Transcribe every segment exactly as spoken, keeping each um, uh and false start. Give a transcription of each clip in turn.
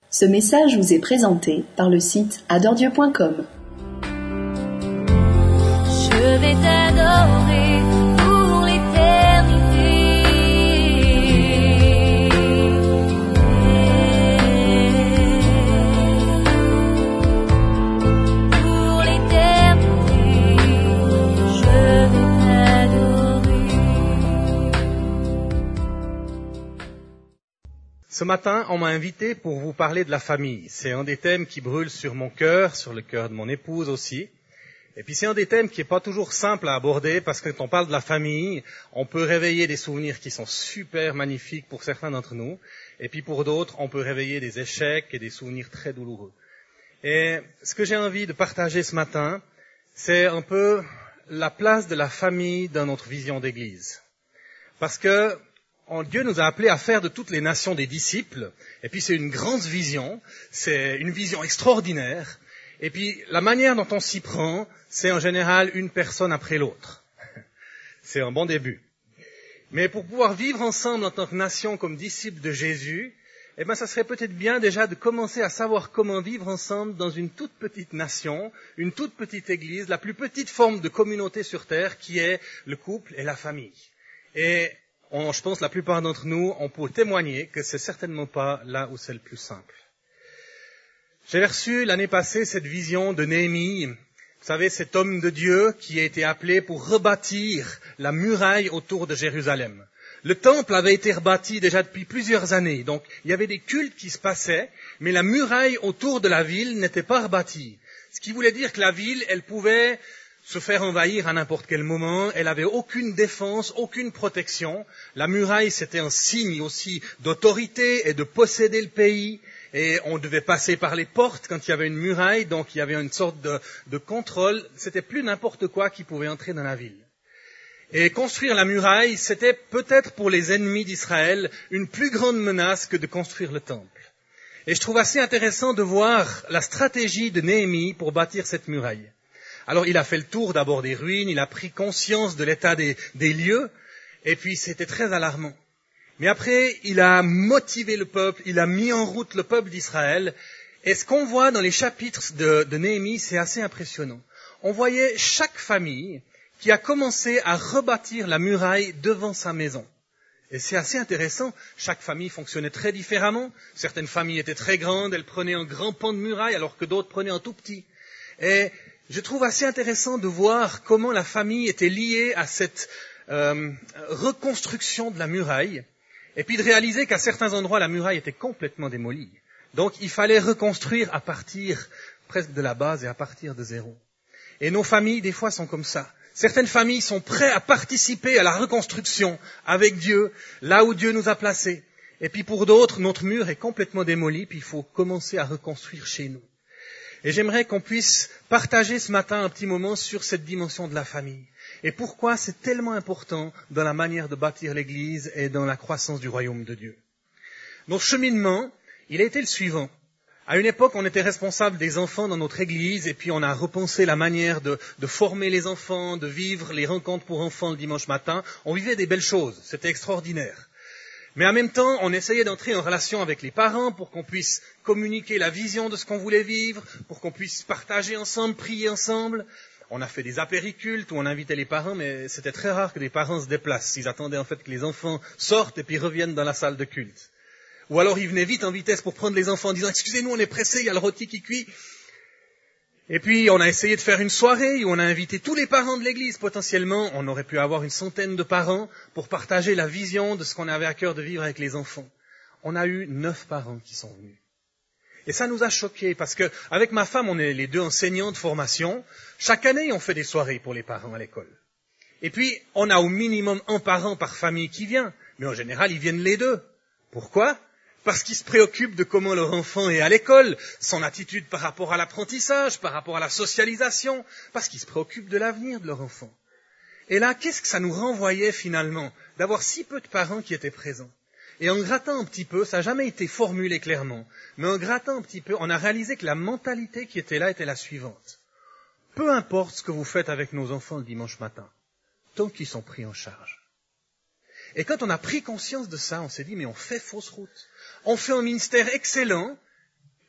Ce message vous est présenté par le site adore dieu point com. Je vais t'adorer pour l'éternité. Pour l'éternité, je vais t'adorer. Ce matin, on m'a invité pour vous parler de la famille. C'est un des thèmes qui brûle sur mon cœur, sur le cœur de mon épouse aussi. Et puis c'est un des thèmes qui n'est pas toujours simple à aborder parce que quand on parle de la famille, on peut réveiller des souvenirs qui sont super magnifiques pour certains d'entre nous. Et puis pour d'autres, on peut réveiller des échecs et des souvenirs très douloureux. Et ce que j'ai envie de partager ce matin, c'est un peu la place de la famille dans notre vision d'Église. Parce que Dieu nous a appelés à faire de toutes les nations des disciples. Et puis c'est une grande vision, c'est une vision extraordinaire. Et puis la manière dont on s'y prend, c'est en général une personne après l'autre. C'est un bon début. Mais pour pouvoir vivre ensemble en tant que nation comme disciples de Jésus, eh ben ça serait peut-être bien déjà de commencer à savoir comment vivre ensemble dans une toute petite nation, une toute petite église, la plus petite forme de communauté sur terre qui est le couple et la famille. Et on, je pense la plupart d'entre nous, on peut témoigner que c'est certainement pas là où c'est le plus simple. J'avais reçu l'année passée cette vision de Néhémie, vous savez, cet homme de Dieu qui a été appelé pour rebâtir la muraille autour de Jérusalem. Le temple avait été rebâti déjà depuis plusieurs années, donc il y avait des cultes qui se passaient, mais la muraille autour de la ville n'était pas rebâtie. Ce qui voulait dire que la ville, elle pouvait se faire envahir à n'importe quel moment, elle n'avait aucune défense, aucune protection. La muraille, c'était un signe aussi d'autorité et de posséder le pays. Et on devait passer par les portes quand il y avait une muraille, donc il y avait une sorte de, de contrôle. C'était plus n'importe quoi qui pouvait entrer dans la ville. Et construire la muraille, c'était peut-être pour les ennemis d'Israël une plus grande menace que de construire le temple. Et je trouve assez intéressant de voir la stratégie de Néhémie pour bâtir cette muraille. Alors il a fait le tour d'abord des ruines, il a pris conscience de l'état des, des lieux, et puis c'était très alarmant. Mais après, il a motivé le peuple, il a mis en route le peuple d'Israël. Et ce qu'on voit dans les chapitres de, de Néhémie, c'est assez impressionnant. On voyait chaque famille qui a commencé à rebâtir la muraille devant sa maison. Et c'est assez intéressant, chaque famille fonctionnait très différemment. Certaines familles étaient très grandes, elles prenaient un grand pan de muraille, alors que d'autres prenaient un tout petit. Et je trouve assez intéressant de voir comment la famille était liée à cette euh, reconstruction de la muraille. Et puis de réaliser qu'à certains endroits, la muraille était complètement démolie. Donc il fallait reconstruire à partir presque de la base et à partir de zéro. Et nos familles, des fois, sont comme ça. Certaines familles sont prêtes à participer à la reconstruction avec Dieu, là où Dieu nous a placés. Et puis pour d'autres, notre mur est complètement démoli, puis il faut commencer à reconstruire chez nous. Et j'aimerais qu'on puisse partager ce matin un petit moment sur cette dimension de la famille. Et pourquoi c'est tellement important dans la manière de bâtir l'Église et dans la croissance du royaume de Dieu. Notre cheminement, il a été le suivant. À une époque, on était responsable des enfants dans notre Église et puis on a repensé la manière de, de former les enfants, de vivre les rencontres pour enfants le dimanche matin. On vivait des belles choses, c'était extraordinaire. Mais en même temps, on essayait d'entrer en relation avec les parents pour qu'on puisse communiquer la vision de ce qu'on voulait vivre, pour qu'on puisse partager ensemble, prier ensemble. On a fait des apéricultes où on invitait les parents, mais c'était très rare que les parents se déplacent. Ils attendaient en fait que les enfants sortent et puis reviennent dans la salle de culte. Ou alors ils venaient vite en vitesse pour prendre les enfants en disant « Excusez-nous, on est pressés, il y a le rôti qui cuit ». Et puis on a essayé de faire une soirée où on a invité tous les parents de l'église. Potentiellement, on aurait pu avoir une centaine de parents pour partager la vision de ce qu'on avait à cœur de vivre avec les enfants. On a eu neuf parents qui sont venus. Et ça nous a choqués parce que avec ma femme, on est les deux enseignants de formation. Chaque année, on fait des soirées pour les parents à l'école. Et puis, on a au minimum un parent par famille qui vient. Mais en général, ils viennent les deux. Pourquoi ? Parce qu'ils se préoccupent de comment leur enfant est à l'école, son attitude par rapport à l'apprentissage, par rapport à la socialisation, parce qu'ils se préoccupent de l'avenir de leur enfant. Et là, qu'est-ce que ça nous renvoyait finalement d'avoir si peu de parents qui étaient présents ? Et en grattant un petit peu, ça n'a jamais été formulé clairement, mais en grattant un petit peu, on a réalisé que la mentalité qui était là était la suivante. Peu importe ce que vous faites avec nos enfants le dimanche matin, tant qu'ils sont pris en charge. Et quand on a pris conscience de ça, on s'est dit, mais on fait fausse route. On fait un ministère excellent,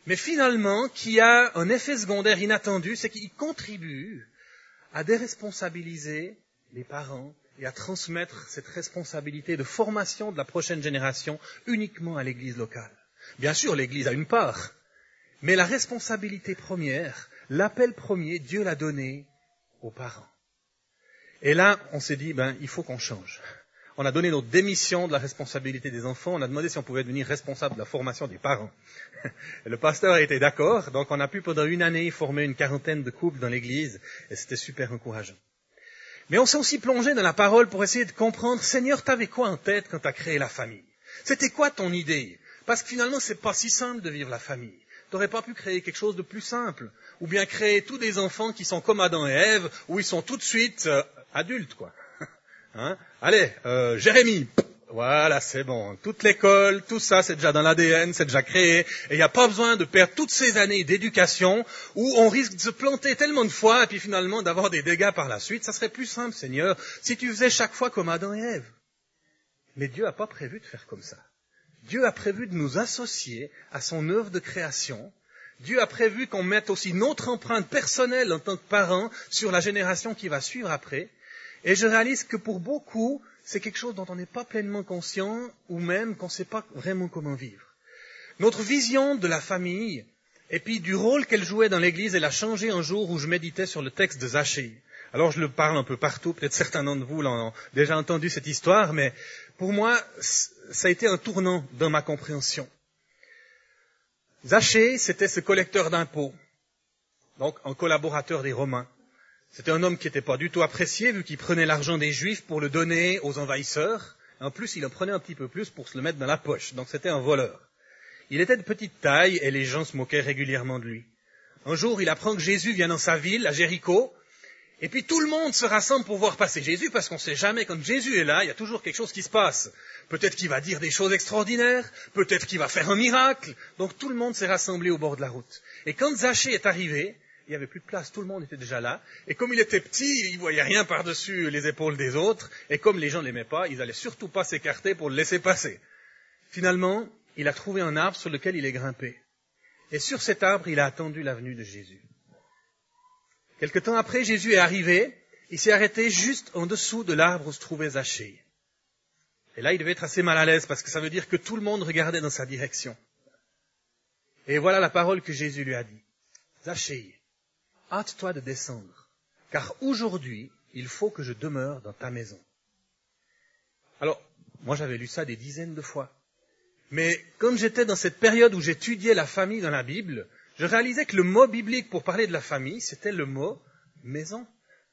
mais finalement qui a un effet secondaire inattendu, c'est qu'il contribue à déresponsabiliser les parents et à transmettre cette responsabilité de formation de la prochaine génération uniquement à l'Église locale. Bien sûr, l'Église a une part, mais la responsabilité première, l'appel premier, Dieu l'a donné aux parents. Et là, on s'est dit, ben, il faut qu'on change. On a donné notre démission de la responsabilité des enfants, on a demandé si on pouvait devenir responsable de la formation des parents. Et le pasteur a été d'accord, donc on a pu pendant une année former une quarantaine de couples dans l'église, et c'était super encourageant. Mais on s'est aussi plongé dans la parole pour essayer de comprendre, Seigneur, t'avais quoi en tête quand t'as créé la famille? C'était quoi ton idée? Parce que finalement, c'est pas si simple de vivre la famille. T'aurais pas pu créer quelque chose de plus simple, ou bien créer tous des enfants qui sont comme Adam et Ève, où ils sont tout de suite euh, adultes, quoi. Hein? Allez, euh, Jérémie, voilà, c'est bon. Toute l'école, tout ça, c'est déjà dans l'A D N, c'est déjà créé. Et il n'y a pas besoin de perdre toutes ces années d'éducation où on risque de se planter tellement de fois et puis finalement d'avoir des dégâts par la suite. Ça serait plus simple, Seigneur, si tu faisais chaque fois comme Adam et Ève. Mais Dieu n'a pas prévu de faire comme ça. Dieu a prévu de nous associer à son œuvre de création. Dieu a prévu qu'on mette aussi notre empreinte personnelle en tant que parents sur la génération qui va suivre après. Et je réalise que pour beaucoup, c'est quelque chose dont on n'est pas pleinement conscient ou même qu'on ne sait pas vraiment comment vivre. Notre vision de la famille et puis du rôle qu'elle jouait dans l'Église, elle a changé un jour où je méditais sur le texte de Zachée. Alors je le parle un peu partout, peut-être certains d'entre vous l'ont déjà entendu cette histoire, mais pour moi, ça a été un tournant dans ma compréhension. Zachée, c'était ce collecteur d'impôts, donc un collaborateur des Romains. C'était un homme qui n'était pas du tout apprécié, vu qu'il prenait l'argent des Juifs pour le donner aux envahisseurs. En plus, il en prenait un petit peu plus pour se le mettre dans la poche. Donc c'était un voleur. Il était de petite taille et les gens se moquaient régulièrement de lui. Un jour, il apprend que Jésus vient dans sa ville, à Jéricho, et puis tout le monde se rassemble pour voir passer Jésus, parce qu'on ne sait jamais, quand Jésus est là, il y a toujours quelque chose qui se passe. Peut-être qu'il va dire des choses extraordinaires, peut-être qu'il va faire un miracle. Donc tout le monde s'est rassemblé au bord de la route. Et quand Zachée est arrivé, il n'y avait plus de place, tout le monde était déjà là. Et comme il était petit, il ne voyait rien par-dessus les épaules des autres. Et comme les gens ne l'aimaient pas, ils n'allaient surtout pas s'écarter pour le laisser passer. Finalement, il a trouvé un arbre sur lequel il est grimpé. Et sur cet arbre, il a attendu la venue de Jésus. Quelque temps après, Jésus est arrivé. Il s'est arrêté juste en dessous de l'arbre où se trouvait Zachée. Et là, il devait être assez mal à l'aise parce que ça veut dire que tout le monde regardait dans sa direction. Et voilà la parole que Jésus lui a dit. Zachée, hâte-toi de descendre, car aujourd'hui, il faut que je demeure dans ta maison. Alors, moi j'avais lu ça des dizaines de fois. Mais comme j'étais dans cette période où j'étudiais la famille dans la Bible, je réalisais que le mot biblique pour parler de la famille, c'était le mot maison.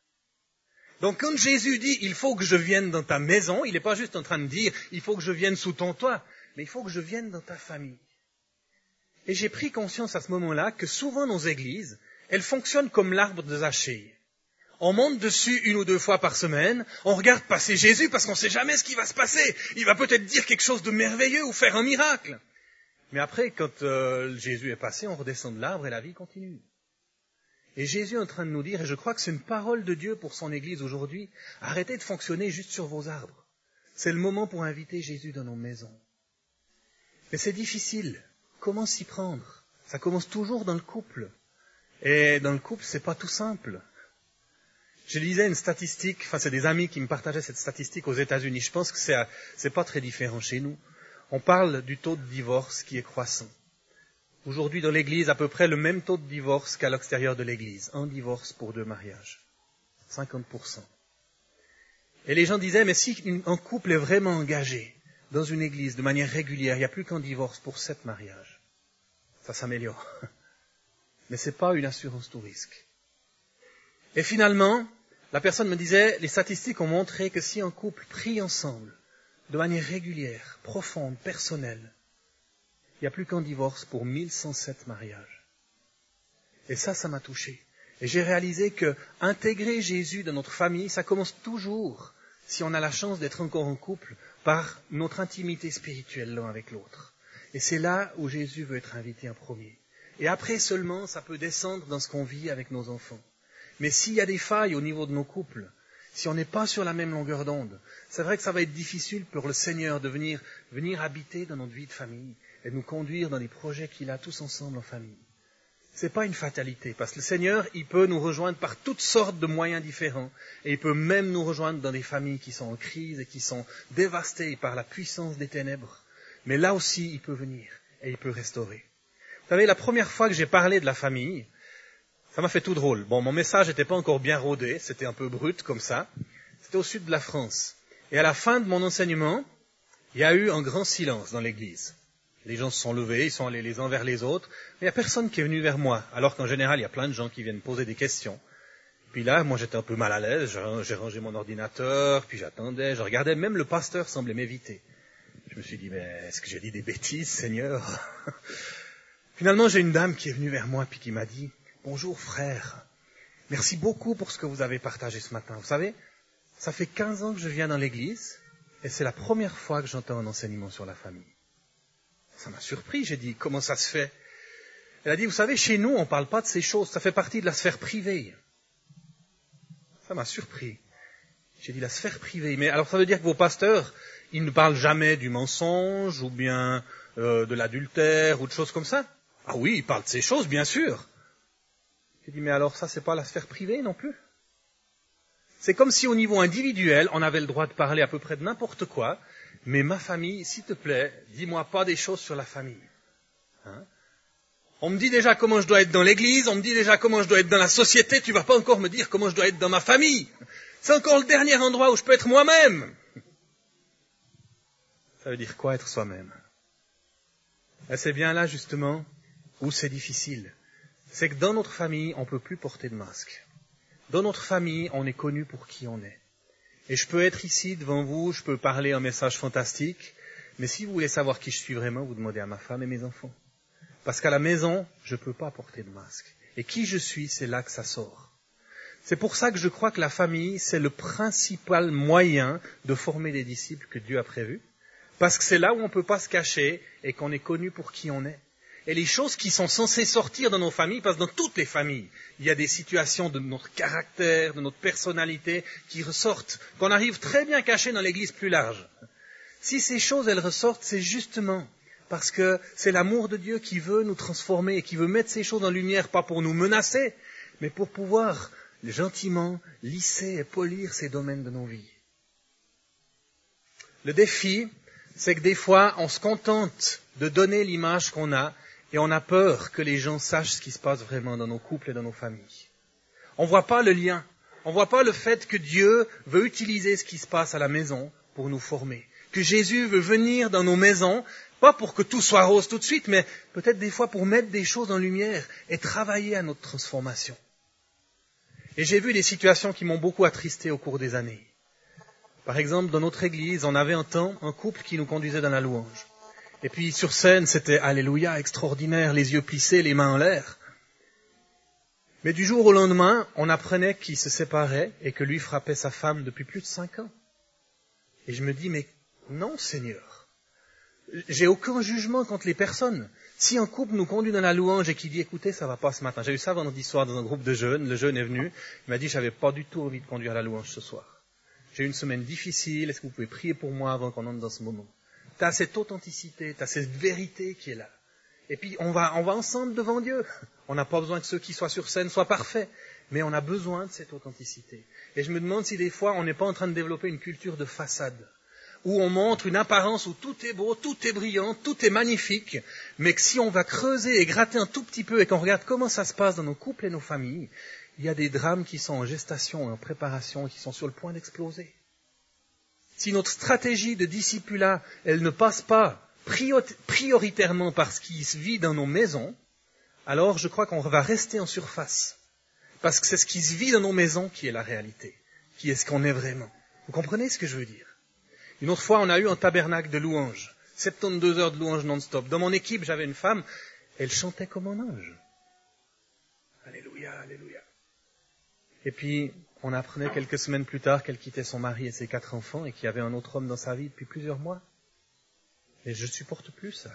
Donc quand Jésus dit « il faut que je vienne dans ta maison », il n'est pas juste en train de dire « il faut que je vienne sous ton toit », mais il faut que je vienne dans ta famille. Et j'ai pris conscience à ce moment-là que souvent nos églises, elles fonctionnent comme l'arbre de Zachée. On monte dessus une ou deux fois par semaine, on regarde passer Jésus parce qu'on ne sait jamais ce qui va se passer. Il va peut-être dire quelque chose de merveilleux ou faire un miracle. Mais après, quand euh, Jésus est passé, on redescend de l'arbre et la vie continue. Et Jésus est en train de nous dire, et je crois que c'est une parole de Dieu pour son Église aujourd'hui, arrêtez de fonctionner juste sur vos arbres. C'est le moment pour inviter Jésus dans nos maisons. Mais c'est difficile. Comment s'y prendre? Ça commence toujours dans le couple. Et dans le couple, c'est pas tout simple. Je lisais une statistique, enfin c'est des amis qui me partageaient cette statistique aux États-Unis. Je pense que c'est, c'est pas très différent chez nous. On parle du taux de divorce qui est croissant. Aujourd'hui dans l'Église, à peu près le même taux de divorce qu'à l'extérieur de l'Église. Un divorce pour deux mariages. cinquante pour cent. Et les gens disaient, mais si un couple est vraiment engagé dans une Église de manière régulière, il n'y a plus qu'un divorce pour sept mariages. Ça s'améliore. Mais ce n'est pas une assurance tout risque. Et finalement, la personne me disait, les statistiques ont montré que si un couple prie ensemble, de manière régulière, profonde, personnelle, il n'y a plus qu'un divorce pour mille cent sept mariages. Et ça, ça m'a touché. Et j'ai réalisé que intégrer Jésus dans notre famille, ça commence toujours, si on a la chance d'être encore en couple, par notre intimité spirituelle l'un avec l'autre. Et c'est là où Jésus veut être invité en premier. Et après seulement, ça peut descendre dans ce qu'on vit avec nos enfants. Mais s'il y a des failles au niveau de nos couples, si on n'est pas sur la même longueur d'onde, c'est vrai que ça va être difficile pour le Seigneur de venir, venir habiter dans notre vie de famille. et de nous conduire dans des projets qu'il a tous ensemble en famille. C'est pas une fatalité, parce que le Seigneur, il peut nous rejoindre par toutes sortes de moyens différents, et il peut même nous rejoindre dans des familles qui sont en crise et qui sont dévastées par la puissance des ténèbres. Mais là aussi, il peut venir, et il peut restaurer. Vous savez, la première fois que j'ai parlé de la famille, ça m'a fait tout drôle. Bon, mon message n'était pas encore bien rodé, c'était un peu brut comme ça. C'était au sud de la France. Et à la fin de mon enseignement, il y a eu un grand silence dans l'église. Les gens se sont levés, ils sont allés les uns vers les autres, mais il n'y a personne qui est venu vers moi, alors qu'en général, il y a plein de gens qui viennent poser des questions. Puis là, moi, j'étais un peu mal à l'aise, j'ai rangé mon ordinateur, puis j'attendais, je regardais, même le pasteur semblait m'éviter. Je me suis dit, mais est-ce que j'ai dit des bêtises, Seigneur? Finalement, j'ai une dame qui est venue vers moi, puis qui m'a dit, « Bonjour frère, merci beaucoup pour ce que vous avez partagé ce matin. Vous savez, ça fait quinze ans que je viens dans l'église, et c'est la première fois que j'entends un enseignement sur la famille. » Ça m'a surpris, j'ai dit, comment ça se fait? Elle a dit, vous savez, chez nous, on ne parle pas de ces choses, ça fait partie de la sphère privée. Ça m'a surpris. J'ai dit, la sphère privée, mais alors ça veut dire que vos pasteurs, ils ne parlent jamais du mensonge, ou bien euh, de l'adultère, ou de choses comme ça? Ah oui, ils parlent de ces choses, bien sûr. J'ai dit, mais alors ça, c'est pas la sphère privée non plus? C'est comme si au niveau individuel, on avait le droit de parler à peu près de n'importe quoi, mais ma famille, s'il te plaît, dis-moi pas des choses sur la famille. Hein? On me dit déjà comment je dois être dans l'église, on me dit déjà comment je dois être dans la société, tu vas pas encore me dire comment je dois être dans ma famille. C'est encore le dernier endroit où je peux être moi-même. Ça veut dire quoi être soi-même? Et c'est bien là, justement, où c'est difficile. C'est que dans notre famille, on ne peut plus porter de masque. Dans notre famille, on est connu pour qui on est. Et je peux être ici devant vous, je peux parler un message fantastique, mais si vous voulez savoir qui je suis vraiment, vous demandez à ma femme et mes enfants. Parce qu'à la maison, je ne peux pas porter de masque. Et qui je suis, c'est là que ça sort. C'est pour ça que je crois que la famille, c'est le principal moyen de former des disciples que Dieu a prévu. Parce que c'est là où on ne peut pas se cacher et qu'on est connu pour qui on est. Et les choses qui sont censées sortir dans nos familles, parce que dans toutes les familles, il y a des situations de notre caractère, de notre personnalité qui ressortent, qu'on arrive très bien cachées dans l'église plus large. Si ces choses, elles ressortent, c'est justement parce que c'est l'amour de Dieu qui veut nous transformer et qui veut mettre ces choses en lumière, pas pour nous menacer, mais pour pouvoir gentiment lisser et polir ces domaines de nos vies. Le défi, c'est que des fois, on se contente de donner l'image qu'on a, et on a peur que les gens sachent ce qui se passe vraiment dans nos couples et dans nos familles. On ne voit pas le lien. On ne voit pas le fait que Dieu veut utiliser ce qui se passe à la maison pour nous former. Que Jésus veut venir dans nos maisons, pas pour que tout soit rose tout de suite, mais peut-être des fois pour mettre des choses en lumière et travailler à notre transformation. Et j'ai vu des situations qui m'ont beaucoup attristé au cours des années. Par exemple, dans notre église, on avait un temps, un couple qui nous conduisait dans la louange. Et puis sur scène, c'était Alléluia, extraordinaire, les yeux plissés, les mains en l'air. Mais du jour au lendemain, on apprenait qu'il se séparait et que lui frappait sa femme depuis plus de cinq ans. Et je me dis, mais non, Seigneur, j'ai aucun jugement contre les personnes. Si un couple nous conduit dans la louange et qui dit, écoutez, ça va pas ce matin. J'ai eu ça vendredi soir dans un groupe de jeunes, le jeune est venu, il m'a dit, j'avais pas du tout envie de conduire la louange ce soir. J'ai eu une semaine difficile, est-ce que vous pouvez prier pour moi avant qu'on entre dans ce moment? Tu as cette authenticité, tu as cette vérité qui est là. Et puis on va, on va ensemble devant Dieu. On n'a pas besoin que ceux qui soient sur scène soient parfaits, mais on a besoin de cette authenticité. Et je me demande si des fois on n'est pas en train de développer une culture de façade, où on montre une apparence où tout est beau, tout est brillant, tout est magnifique, mais que si on va creuser et gratter un tout petit peu et qu'on regarde comment ça se passe dans nos couples et nos familles, il y a des drames qui sont en gestation, en préparation, et qui sont sur le point d'exploser. Si notre stratégie de discipulat, elle ne passe pas prioritairement par ce qui se vit dans nos maisons, alors je crois qu'on va rester en surface. Parce que c'est ce qui se vit dans nos maisons qui est la réalité, qui est ce qu'on est vraiment. Vous comprenez ce que je veux dire? Une autre fois, on a eu un tabernacle de louange, soixante-douze heures de louange non-stop. Dans mon équipe, j'avais une femme, elle chantait comme un ange. Alléluia, alléluia. Et puis, on apprenait quelques semaines plus tard qu'elle quittait son mari et ses quatre enfants et qu'il y avait un autre homme dans sa vie depuis plusieurs mois. Et je ne supporte plus ça.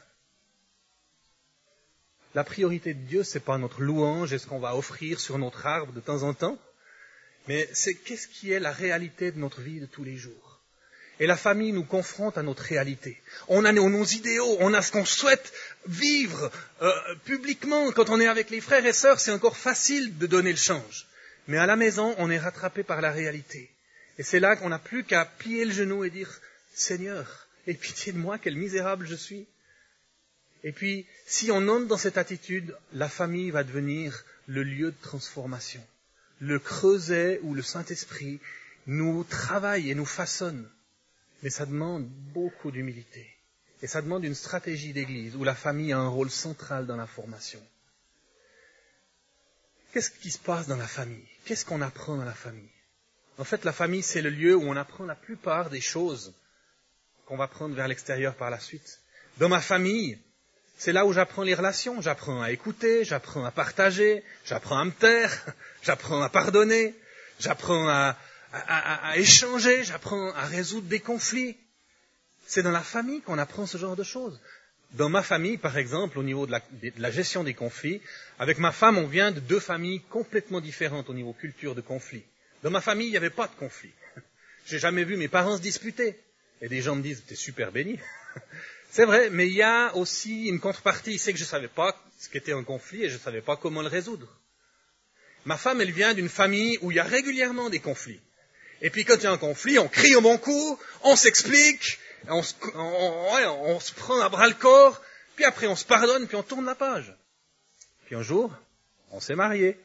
La priorité de Dieu, c'est pas notre louange et ce qu'on va offrir sur notre arbre de temps en temps, mais c'est qu'est-ce qui est la réalité de notre vie de tous les jours. Et la famille nous confronte à notre réalité. On a nos, nos idéaux, on a ce qu'on souhaite vivre euh, publiquement. Quand on est avec les frères et sœurs, c'est encore facile de donner le change. Mais à la maison, on est rattrapé par la réalité. Et c'est là qu'on n'a plus qu'à plier le genou et dire « Seigneur, aie pitié de moi, quel misérable je suis ». Et puis, si on entre dans cette attitude, la famille va devenir le lieu de transformation, le creuset où le Saint-Esprit nous travaille et nous façonne. Mais ça demande beaucoup d'humilité. Et ça demande une stratégie d'église où la famille a un rôle central dans la formation. Qu'est-ce qui se passe dans la famille? Qu'est-ce qu'on apprend dans la famille? En fait, la famille, c'est le lieu où on apprend la plupart des choses qu'on va prendre vers l'extérieur par la suite. Dans ma famille, c'est là où j'apprends les relations. J'apprends à écouter, j'apprends à partager, j'apprends à me taire, j'apprends à pardonner, j'apprends à... À, à, à échanger, j'apprends à résoudre des conflits. C'est dans la famille qu'on apprend ce genre de choses. Dans ma famille, par exemple, au niveau de la, de la gestion des conflits, avec ma femme, on vient de deux familles complètement différentes au niveau culture de conflit. Dans ma famille, il n'y avait pas de conflit. J'ai jamais vu mes parents se disputer. Et des gens me disent, t'es super béni. C'est vrai, mais il y a aussi une contrepartie. C'est que je ne savais pas ce qu'était un conflit et je ne savais pas comment le résoudre. Ma femme, elle vient d'une famille où il y a régulièrement des conflits. Et puis quand il y a un conflit, on crie au bon coup, on s'explique, on se, on, ouais, on se prend à bras le corps, puis après on se pardonne, puis on tourne la page. Puis un jour, on s'est mariés.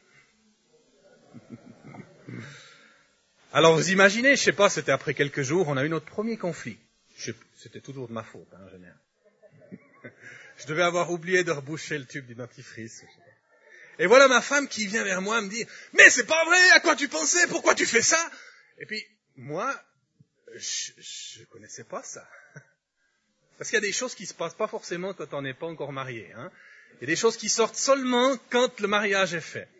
Alors vous imaginez, je sais pas, c'était après quelques jours, on a eu notre premier conflit. Je, c'était toujours de ma faute, hein, en général. Je devais avoir oublié de reboucher le tube du dentifrice. Et voilà ma femme qui vient vers moi me dire « Mais c'est pas vrai, à quoi tu pensais? Pourquoi tu fais ça ?» Et puis, moi, je ne connaissais pas ça. Parce qu'il y a des choses qui ne se passent pas forcément quand on n'est pas encore marié. Hein. Il y a des choses qui sortent seulement quand le mariage est fait.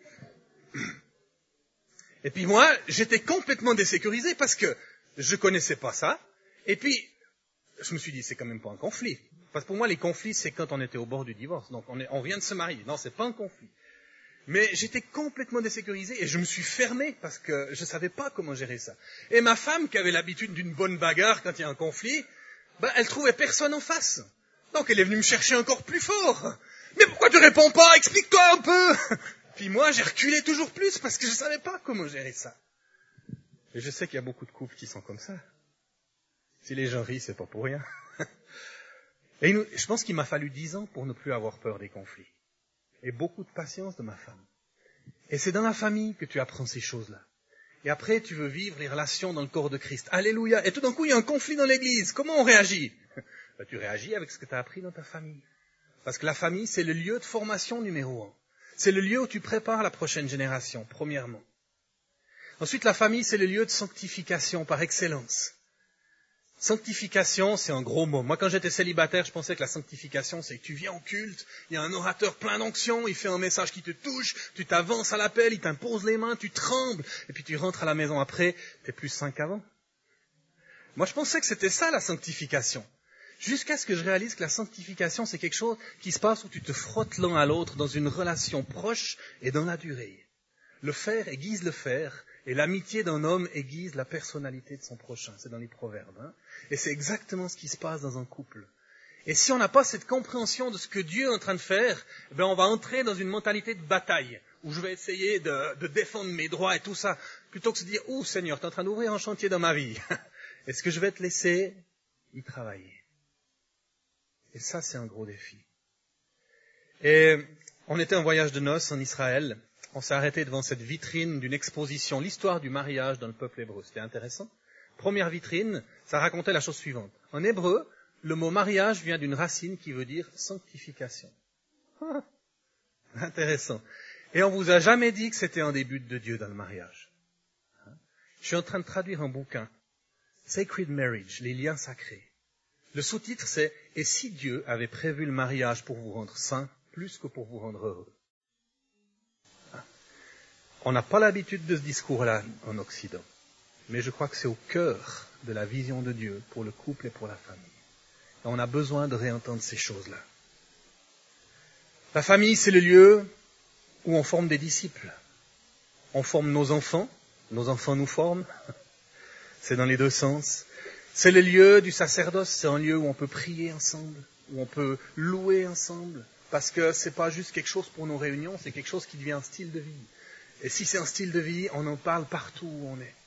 Et puis moi, j'étais complètement désécurisé parce que je ne connaissais pas ça. Et puis, je me suis dit, c'est quand même pas un conflit. Parce que pour moi, les conflits, c'est quand on était au bord du divorce. Donc, on, est, on vient de se marier. Non, c'est pas un conflit. Mais j'étais complètement désécurisé et je me suis fermé parce que je ne savais pas comment gérer ça. Et ma femme, qui avait l'habitude d'une bonne bagarre quand il y a un conflit, ben, elle trouvait personne en face. Donc elle est venue me chercher encore plus fort. Mais pourquoi tu réponds pas? Explique-toi un peu. Puis moi, j'ai reculé toujours plus parce que je ne savais pas comment gérer ça. Et je sais qu'il y a beaucoup de couples qui sont comme ça. Si les gens rient, c'est pas pour rien. Et nous, je pense qu'il m'a fallu dix ans pour ne plus avoir peur des conflits. Et beaucoup de patience de ma femme. Et c'est dans la famille que tu apprends ces choses-là. Et après, tu veux vivre les relations dans le corps de Christ. Alléluia. Et tout d'un coup, il y a un conflit dans l'église. Comment on réagit? Ben, tu réagis avec ce que tu as appris dans ta famille. Parce que la famille, c'est le lieu de formation numéro un. C'est le lieu où tu prépares la prochaine génération, premièrement. Ensuite, la famille, c'est le lieu de sanctification par excellence. Sanctification, c'est un gros mot. Moi, quand j'étais célibataire, je pensais que la sanctification, c'est que tu viens au culte, il y a un orateur plein d'onction, il fait un message qui te touche, tu t'avances à l'appel, il t'impose les mains, tu trembles, et puis tu rentres à la maison après, t'es plus saint qu'avant. Moi, je pensais que c'était ça, la sanctification. Jusqu'à ce que je réalise que la sanctification, c'est quelque chose qui se passe où tu te frottes l'un à l'autre dans une relation proche et dans la durée. Le faire aiguise le faire, et l'amitié d'un homme aiguise la personnalité de son prochain. C'est dans les proverbes. Hein. Et c'est exactement ce qui se passe dans un couple. Et si on n'a pas cette compréhension de ce que Dieu est en train de faire, eh bien on va entrer dans une mentalité de bataille, où je vais essayer de, de défendre mes droits et tout ça, plutôt que de se dire « Ouh Seigneur, tu es en train d'ouvrir un chantier dans ma vie. Est-ce que je vais te laisser y travailler ?» Et ça, c'est un gros défi. Et on était en voyage de noces en Israël. On s'est arrêté devant cette vitrine d'une exposition, l'histoire du mariage dans le peuple hébreu. C'était intéressant. Première vitrine, ça racontait la chose suivante. En hébreu, le mot mariage vient d'une racine qui veut dire sanctification. Ah, intéressant. Et on vous a jamais dit que c'était un des buts de Dieu dans le mariage. Je suis en train de traduire un bouquin, Sacred Marriage, les liens sacrés. Le sous-titre c'est « Et si Dieu avait prévu le mariage pour vous rendre saint, plus que pour vous rendre heureux ?» On n'a pas l'habitude de ce discours-là en Occident, mais je crois que c'est au cœur de la vision de Dieu pour le couple et pour la famille. Et on a besoin de réentendre ces choses-là. La famille, c'est le lieu où on forme des disciples. On forme nos enfants, nos enfants nous forment. C'est dans les deux sens. C'est le lieu du sacerdoce, c'est un lieu où on peut prier ensemble, où on peut louer ensemble, parce que c'est pas juste quelque chose pour nos réunions, c'est quelque chose qui devient un style de vie. Et si c'est un style de vie, on en parle partout où on est.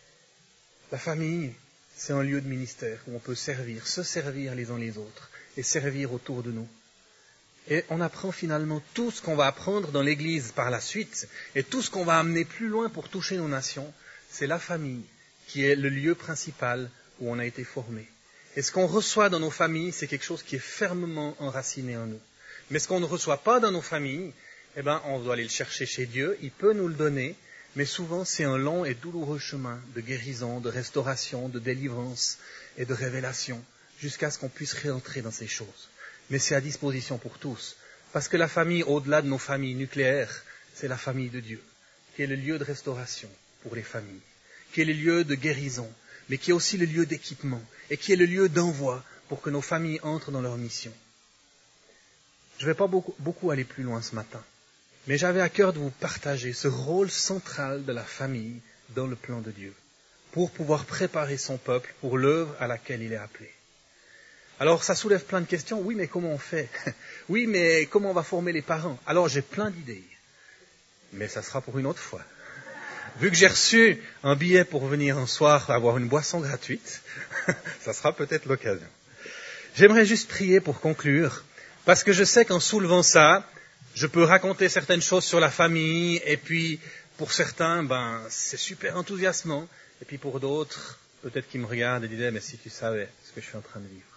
La famille, c'est un lieu de ministère où on peut servir, se servir les uns les autres et servir autour de nous. Et on apprend finalement tout ce qu'on va apprendre dans l'Église par la suite et tout ce qu'on va amener plus loin pour toucher nos nations, c'est la famille qui est le lieu principal où on a été formé. Et ce qu'on reçoit dans nos familles, c'est quelque chose qui est fermement enraciné en nous. Mais ce qu'on ne reçoit pas dans nos familles, eh ben, on doit aller le chercher chez Dieu, il peut nous le donner, mais souvent c'est un long et douloureux chemin de guérison, de restauration, de délivrance et de révélation, jusqu'à ce qu'on puisse réentrer dans ces choses. Mais c'est à disposition pour tous, parce que la famille, au-delà de nos familles nucléaires, c'est la famille de Dieu, qui est le lieu de restauration pour les familles, qui est le lieu de guérison, mais qui est aussi le lieu d'équipement, et qui est le lieu d'envoi pour que nos familles entrent dans leur mission. Je ne vais pas beaucoup, beaucoup aller plus loin ce matin, mais j'avais à cœur de vous partager ce rôle central de la famille dans le plan de Dieu, pour pouvoir préparer son peuple pour l'œuvre à laquelle il est appelé. Alors ça soulève plein de questions. Oui, mais comment on fait? Oui, mais comment on va former les parents? Alors j'ai plein d'idées, mais ça sera pour une autre fois. Vu que j'ai reçu un billet pour venir un soir avoir une boisson gratuite, ça sera peut-être l'occasion. J'aimerais juste prier pour conclure, parce que je sais qu'en soulevant ça, je peux raconter certaines choses sur la famille, et puis pour certains, ben c'est super enthousiasmant, et puis pour d'autres, peut-être qu'ils me regardent et disent, mais si tu savais ce que je suis en train de vivre.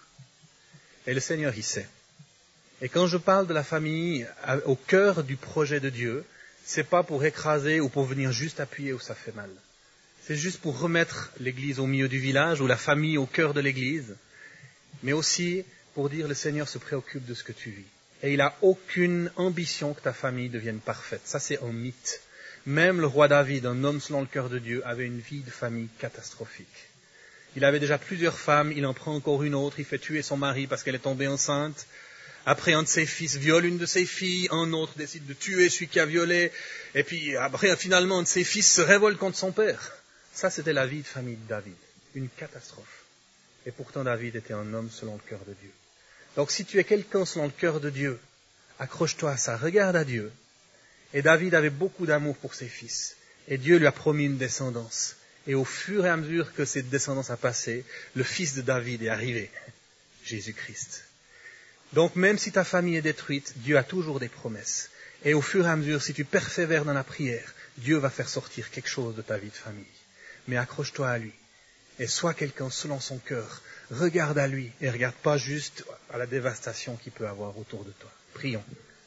Et le Seigneur, il sait. Et quand je parle de la famille au cœur du projet de Dieu, c'est pas pour écraser ou pour venir juste appuyer où ça fait mal. C'est juste pour remettre l'Église au milieu du village ou la famille au cœur de l'Église, mais aussi pour dire le Seigneur se préoccupe de ce que tu vis. Et il n'a aucune ambition que ta famille devienne parfaite. Ça, c'est un mythe. Même le roi David, un homme selon le cœur de Dieu, avait une vie de famille catastrophique. Il avait déjà plusieurs femmes, il en prend encore une autre, il fait tuer son mari parce qu'elle est tombée enceinte. Après, un de ses fils viole une de ses filles, un autre décide de tuer celui qui a violé. Et puis, après, finalement, un de ses fils se révolte contre son père. Ça, c'était la vie de famille de David. Une catastrophe. Et pourtant, David était un homme selon le cœur de Dieu. Donc, si tu es quelqu'un selon le cœur de Dieu, accroche-toi à ça, regarde à Dieu. Et David avait beaucoup d'amour pour ses fils. Et Dieu lui a promis une descendance. Et au fur et à mesure que cette descendance a passé, le fils de David est arrivé, Jésus-Christ. Donc même si ta famille est détruite, Dieu a toujours des promesses. Et au fur et à mesure, si tu persévères dans la prière, Dieu va faire sortir quelque chose de ta vie de famille. Mais accroche-toi à lui. Et sois quelqu'un selon son cœur. Regarde à lui et regarde pas juste à la dévastation qu'il peut avoir autour de toi. Prions.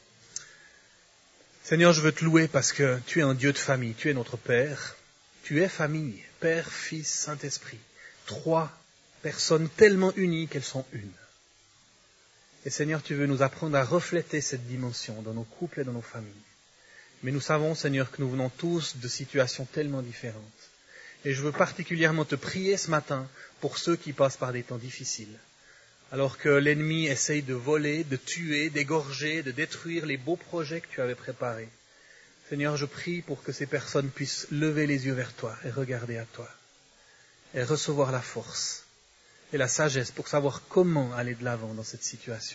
Seigneur, je veux te louer parce que tu es un Dieu de famille. Tu es notre Père. Tu es famille, Père, Fils, Saint-Esprit. Trois personnes tellement unies qu'elles sont une. Et Seigneur, tu veux nous apprendre à refléter cette dimension dans nos couples et dans nos familles. Mais nous savons, Seigneur, que nous venons tous de situations tellement différentes. Et je veux particulièrement te prier ce matin pour ceux qui passent par des temps difficiles. Alors que l'ennemi essaye de voler, de tuer, d'égorger, de détruire les beaux projets que tu avais préparés. Seigneur, je prie pour que ces personnes puissent lever les yeux vers toi et regarder à toi. Et recevoir la force et la sagesse pour savoir comment aller de l'avant dans cette situation.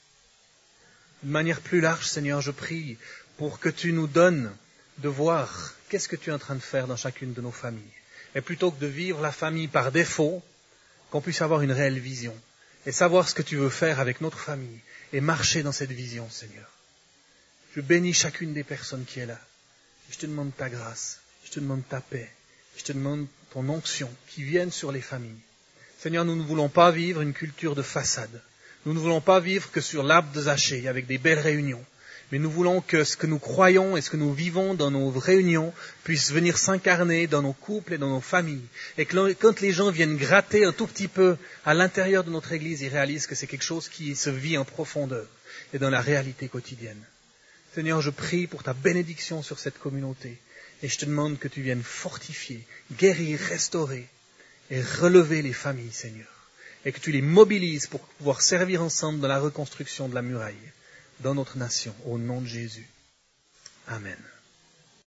De manière plus large, Seigneur, je prie pour que tu nous donnes de voir qu'est-ce que tu es en train de faire dans chacune de nos familles. Et plutôt que de vivre la famille par défaut, qu'on puisse avoir une réelle vision et savoir ce que tu veux faire avec notre famille et marcher dans cette vision, Seigneur. Je bénis chacune des personnes qui est là. Je te demande ta grâce, je te demande ta paix, je te demande ton onction qui vienne sur les familles. Seigneur, nous ne voulons pas vivre une culture de façade. Nous ne voulons pas vivre que sur l'arbre de Zachée avec des belles réunions. Mais nous voulons que ce que nous croyons et ce que nous vivons dans nos réunions puisse venir s'incarner dans nos couples et dans nos familles. Et que quand les gens viennent gratter un tout petit peu à l'intérieur de notre Église, ils réalisent que c'est quelque chose qui se vit en profondeur et dans la réalité quotidienne. Seigneur, je prie pour ta bénédiction sur cette communauté et je te demande que tu viennes fortifier, guérir, restaurer et relever les familles, Seigneur, et que tu les mobilises pour pouvoir servir ensemble dans la reconstruction de la muraille dans notre nation, au nom de Jésus. Amen.